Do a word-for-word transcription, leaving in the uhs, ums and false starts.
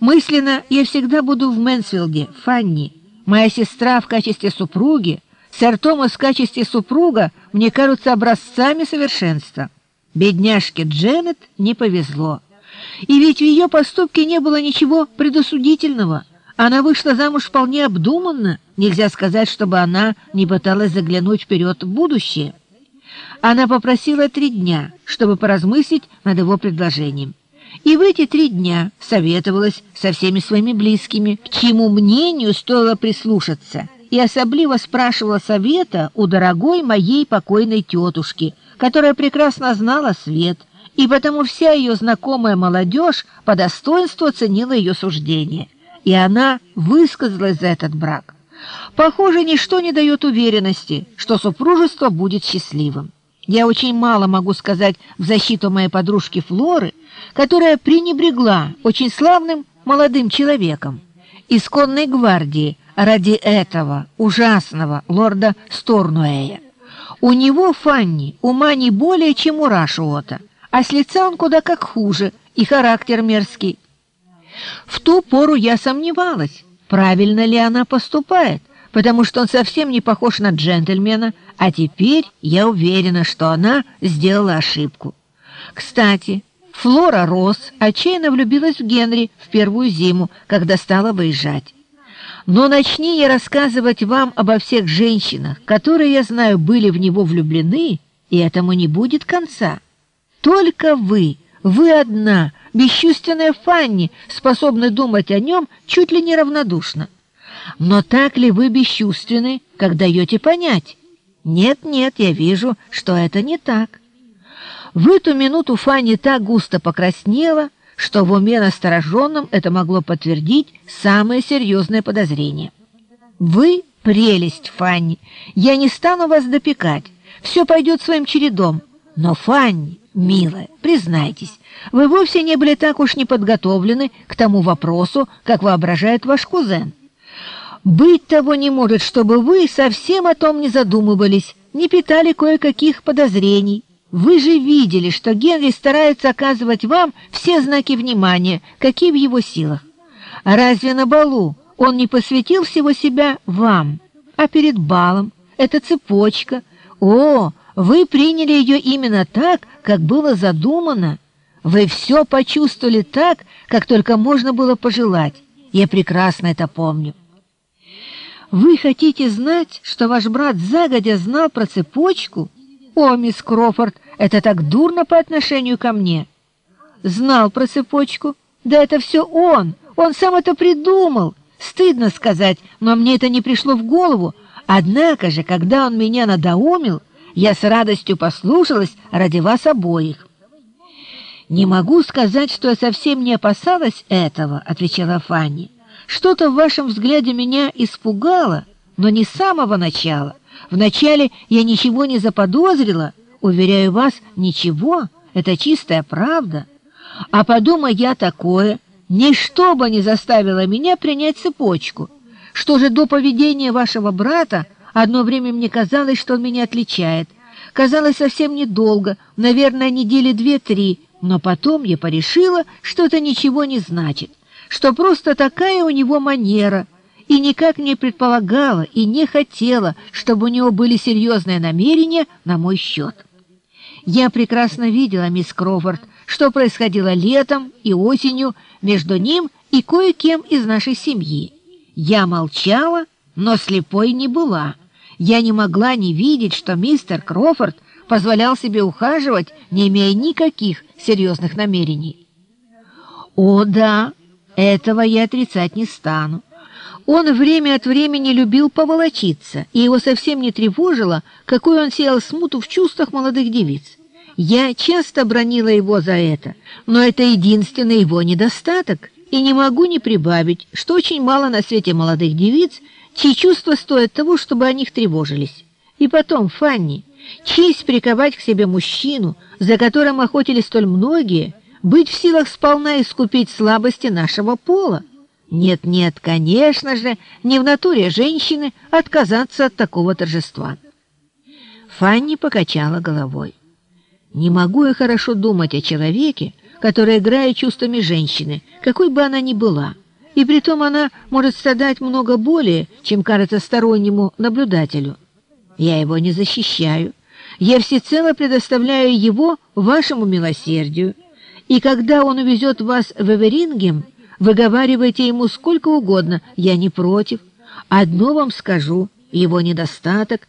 Мысленно я всегда буду в Мэнсфилде, Фанни. Моя сестра в качестве супруги, сэр Томас в качестве супруга мне кажутся образцами совершенства. Бедняжке Дженнет не повезло. И ведь в ее поступке не было ничего предосудительного. Она вышла замуж вполне обдуманно. Нельзя сказать, чтобы она не пыталась заглянуть вперед в будущее. Она попросила три дня, чтобы поразмыслить над его предложением. И в эти три дня советовалась со всеми своими близкими, к чьему мнению стоило прислушаться, и особливо спрашивала совета у дорогой моей покойной тетушки, которая прекрасно знала свет, и потому вся ее знакомая молодежь по достоинству оценила ее суждение, и она высказалась за этот брак. Похоже, ничто не дает уверенности, что супружество будет счастливым. Я очень мало могу сказать в защиту моей подружки Флоры, которая пренебрегла очень славным молодым человеком из конной гвардии ради этого ужасного лорда Сторнуэя. У него, Фанни, ума не более, чем у Рашуота, а с лица он куда как хуже, и характер мерзкий. В ту пору я сомневалась, правильно ли она поступает, потому что он совсем не похож на джентльмена, а теперь я уверена, что она сделала ошибку. Кстати, Флора Росс отчаянно влюбилась в Генри в первую зиму, когда стала выезжать. Но начни я рассказывать вам обо всех женщинах, которые, я знаю, были в него влюблены, и этому не будет конца. Только вы, вы одна, бесчувственная Фанни, способны думать о нем чуть ли не равнодушно. Но так ли вы бесчувственны, как даете понять? Нет-нет, я вижу, что это не так. В эту минуту Фанни так густо покраснела, что в уме настороженном это могло подтвердить самое серьезное подозрение. Вы прелесть, Фанни, я не стану вас допекать, все пойдет своим чередом. Но, Фанни, милая, признайтесь, вы вовсе не были так уж не подготовлены к тому вопросу, как воображает ваш кузен. Быть того не может, чтобы вы совсем о том не задумывались, не питали кое-каких подозрений. Вы же видели, что Генри старается оказывать вам все знаки внимания, какие в его силах. А разве на балу он не посвятил всего себя вам? А перед балом эта цепочка... О, вы приняли ее именно так, как было задумано. Вы все почувствовали так, как только можно было пожелать. Я прекрасно это помню. Вы хотите знать, что ваш брат загодя знал про цепочку? О, мисс Кроуфорд, это так дурно по отношению ко мне. Знал про цепочку? Да это все он, он сам это придумал. Стыдно сказать, но мне это не пришло в голову. Однако же, когда он меня надоумил, я с радостью послушалась ради вас обоих. «Не могу сказать, что я совсем не опасалась этого», — отвечала Фанни. «Что-то в вашем взгляде меня испугало, но не с самого начала. Вначале я ничего не заподозрила, уверяю вас, ничего, это чистая правда. А подумай я такое, ничто бы не заставило меня принять цепочку. Что же до поведения вашего брата, одно время мне казалось, что он меня отличает. Казалось, совсем недолго, наверное, недели две-три, но потом я порешила, что это ничего не значит, что просто такая у него манера, и никак не предполагала и не хотела, чтобы у него были серьезные намерения на мой счет. Я прекрасно видела, мисс Кроуфорд, что происходило летом и осенью между ним и кое-кем из нашей семьи. Я молчала, но слепой не была. Я не могла не видеть, что мистер Кроуфорд позволял себе ухаживать, не имея никаких серьезных намерений. О, да, этого я отрицать не стану. Он время от времени любил поволочиться, и его совсем не тревожило, какой он сеял смуту в чувствах молодых девиц. Я часто бранила его за это, но это единственный его недостаток, и не могу не прибавить, что очень мало на свете молодых девиц, чьи чувства стоят того, чтобы о них тревожились. И потом, Фанни, честь приковать к себе мужчину, за которым охотились столь многие, быть в силах сполна искупить слабости нашего пола. Нет-нет, конечно же, не в натуре женщины отказаться от такого торжества. Фанни покачала головой. Не могу я хорошо думать о человеке, которая играет чувствами женщины, какой бы она ни была. И притом она может страдать много более, чем кажется стороннему наблюдателю. Я его не защищаю. Я всецело предоставляю его вашему милосердию. И когда он увезет вас в Эверингем, выговаривайте ему сколько угодно, я не против. Одно вам скажу, его недостаток